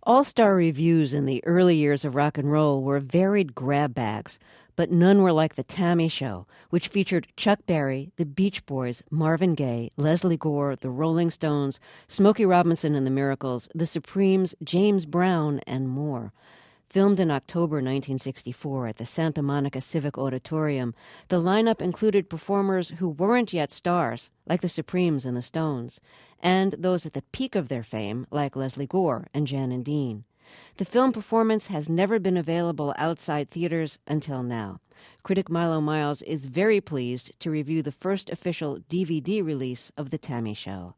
All-star reviews in the early years of rock and roll were varied grab bags, but none were like The Tammy Show, which featured Chuck Berry, the Beach Boys, Marvin Gaye, Leslie Gore, the Rolling Stones, Smokey Robinson and the Miracles, the Supremes, James Brown, and more. Filmed in October 1964 at the Santa Monica Civic Auditorium, the lineup included performers who weren't yet stars, like the Supremes and the Stones, and those at the peak of their fame, like Leslie Gore and Jan and Dean. The film performance has never been available outside theaters until now. Critic Milo Miles is very pleased to review the first official DVD release of The Tammy Show.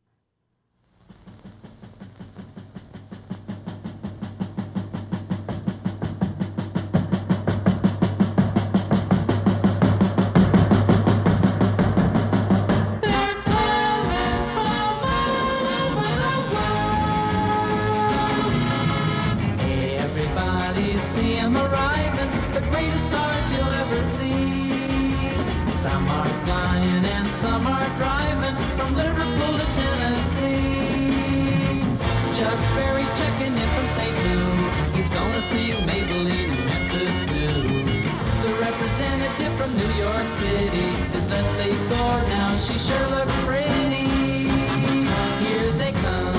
See 'em arriving, the greatest stars you'll ever see. Some are flying and some are driving from Liverpool to Tennessee. Chuck Berry's checking in from St. Louis. He's gonna see Maybelline in Memphis too. The representative from New York City is Leslie Gore. Now she sure looks pretty. Here they come.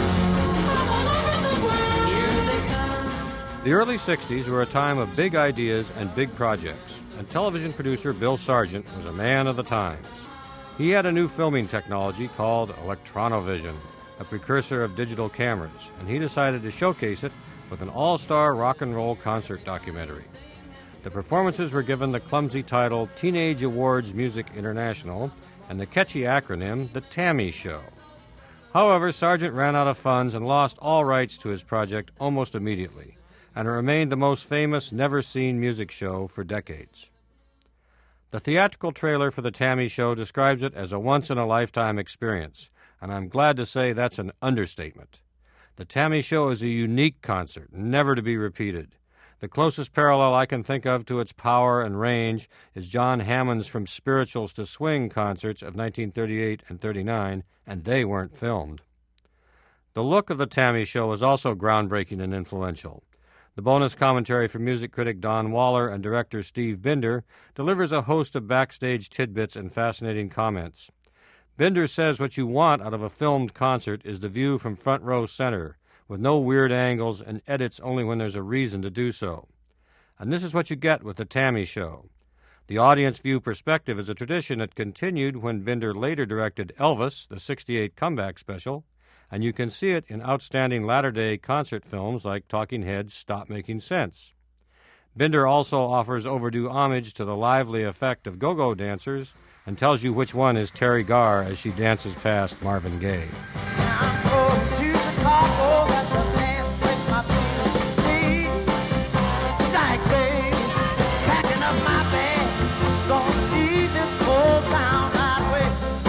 The early 60s were a time of big ideas and big projects, and television producer Bill Sargent was a man of the times. He had a new filming technology called Electronovision, a precursor of digital cameras, and he decided to showcase it with an all-star rock and roll concert documentary. The performances were given the clumsy title Teenage Awards Music International and the catchy acronym The Tammy Show. However, Sargent ran out of funds and lost all rights to his project almost immediately, and it remained the most famous, never-seen music show for decades. The theatrical trailer for The Tammy Show describes it as a once-in-a-lifetime experience, and I'm glad to say that's an understatement. The Tammy Show is a unique concert, never to be repeated. The closest parallel I can think of to its power and range is John Hammond's From Spirituals to Swing concerts of 1938 and 39, and they weren't filmed. The look of The Tammy Show was also groundbreaking and influential. The bonus commentary from music critic Don Waller and director Steve Binder delivers a host of backstage tidbits and fascinating comments. Binder says what you want out of a filmed concert is the view from front row center, with no weird angles and edits only when there's a reason to do so. And this is what you get with The Tammy Show. The audience view perspective is a tradition that continued when Binder later directed Elvis, the '68 comeback special, and you can see it in outstanding latter-day concert films like Talking Heads' Stop Making Sense. Binder also offers overdue homage to the lively effect of go-go dancers and tells you which one is Terry Garr as she dances past Marvin Gaye. Now I'm going to Chicago, that's the last place my feet stay. Jack Bay, packing up my bag, gonna leave this old town right away.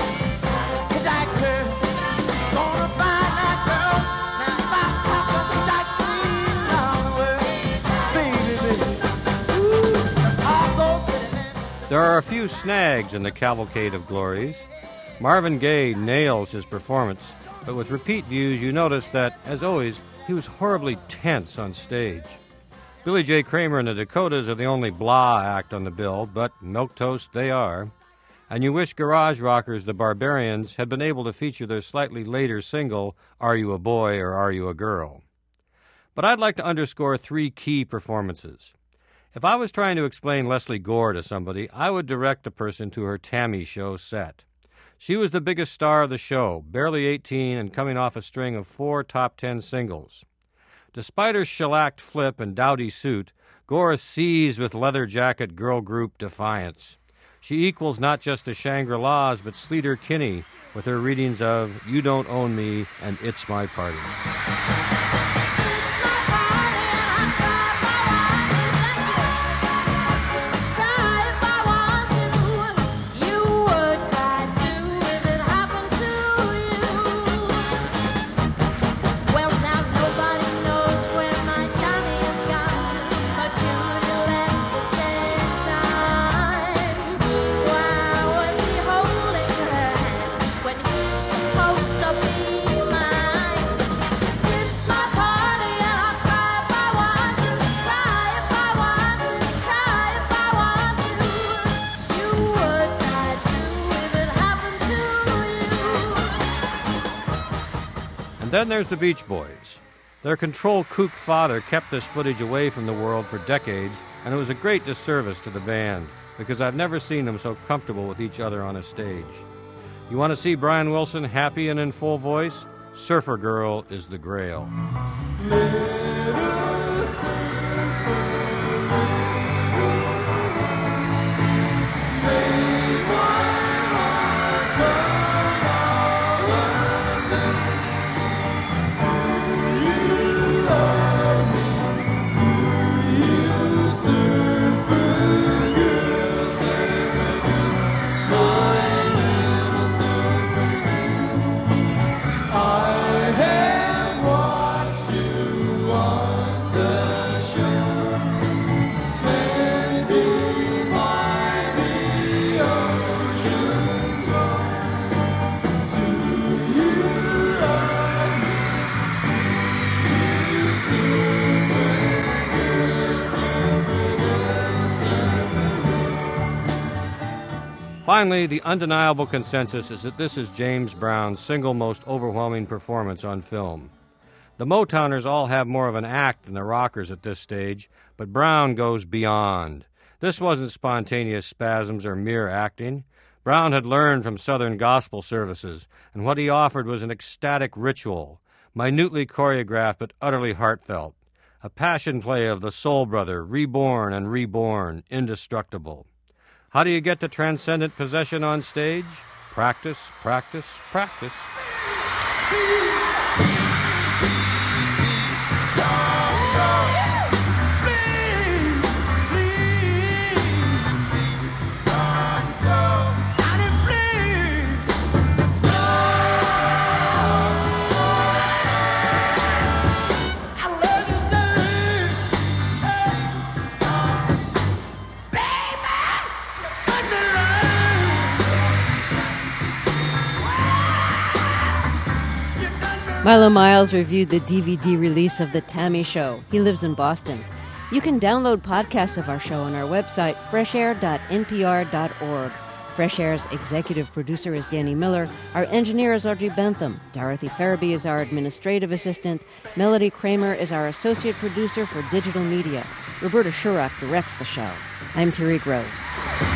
Jack Bay, gonna find that girl, now if I pop up Jack Bay around the world, baby, baby, ooh, Chicago City. There are a few snags in the cavalcade of glories. Marvin Gaye nails his performance, but with repeat views you notice that, as always, he was horribly tense on stage. Billy J. Kramer and the Dakotas are the only blah act on the bill, but milquetoast they are. And you wish garage rockers the Barbarians had been able to feature their slightly later single, Are You a Boy or Are You a Girl? But I'd like to underscore three key performances. If I was trying to explain Leslie Gore to somebody, I would direct the person to her Tammy Show set. She was the biggest star of the show, barely 18 and coming off a string of 4 top 10 singles. Despite her shellacked flip and dowdy suit, Gore is seized with leather jacket girl group defiance. She equals not just the Shangri-Las, but Sleater Kinney with her readings of You Don't Own Me and It's My Party. And then there's the Beach Boys. Their control kook father kept this footage away from the world for decades, and it was a great disservice to the band, because I've never seen them so comfortable with each other on a stage. You want to see Brian Wilson happy and in full voice? Surfer Girl is the grail. Finally, the undeniable consensus is that this is James Brown's single most overwhelming performance on film. The Motowners all have more of an act than the rockers at this stage, but Brown goes beyond. This wasn't spontaneous spasms or mere acting. Brown had learned from Southern gospel services, and what he offered was an ecstatic ritual, minutely choreographed but utterly heartfelt, a passion play of the soul brother, reborn and reborn, indestructible. How do you get to transcendent possession on stage? Practice, practice, practice. Milo Miles reviewed the DVD release of The Tammy Show. He lives in Boston. You can download podcasts of our show on our website, freshair.npr.org. Fresh Air's executive producer is Danny Miller. Our engineer is Audrey Bentham. Dorothy Farabee is our administrative assistant. Melody Kramer is our associate producer for digital media. Roberta Shurock directs the show. I'm Terry Gross.